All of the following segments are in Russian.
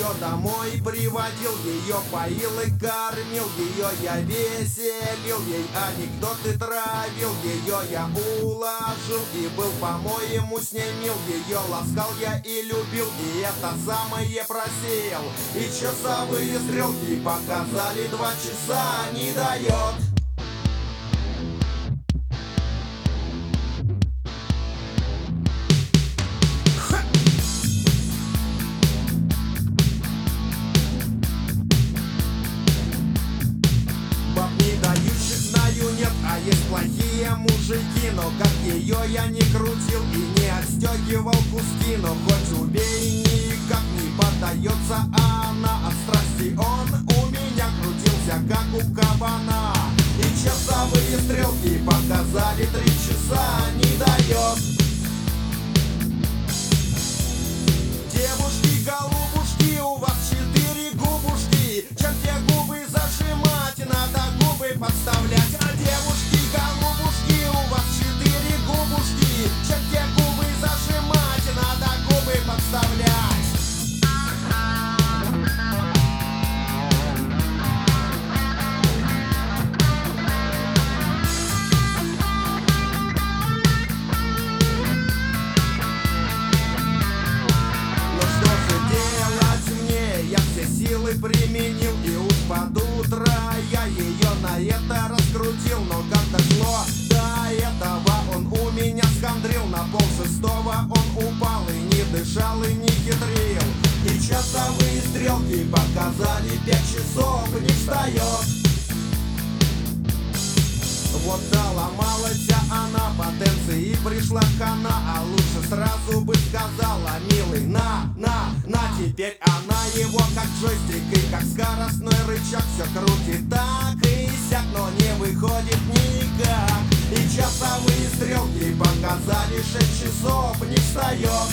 ее домой приводил, ее поил и кормил, ее я веселил, ей анекдоты травил, ее я уложил и был, по-моему, с ней мил, ее ласкал я и любил, и это самое просеял. И часовые стрелки показали 2 часа, не дает. Баб не дающих знаю нет, а есть плохие мужики. Но как ее я не крутил и не отстегивал куски, но хоть убей, никак не поддается она. От страсти он у меня крутился, как у кабана. И часовые стрелки показали 3 часа, не дает. Девушки, голубушки, у вас 4 губушки. Чем те губы зажимать, надо губы подставлять. А девушки, голубушки, у вас 4 губушки. Чем те губы зажимать, надо губы подставлять. Силы применил, и уж под утро я ее на это раскрутил. Но как дошло до этого, он у меня схандрил. На 5:30 он упал и не дышал, и не хитрил. И часовые стрелки показали 5 часов, не встает. Вот доломалась она потенции и пришла хана. А лучше сразу бы сказала: милый, на, теперь она его как джойстик и как скоростной рычаг все крутит так и сяк, но не выходит никак. И часовые стрелки показали 6 часов, не встает.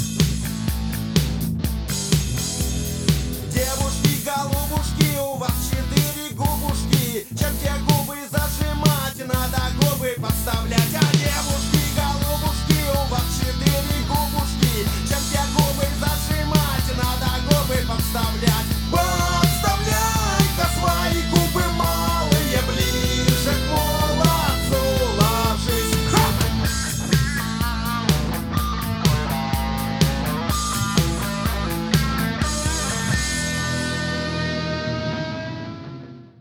Девушки, голубушки, у вас 4 губушки. Чем те губы зажимать, надо губы подставлять.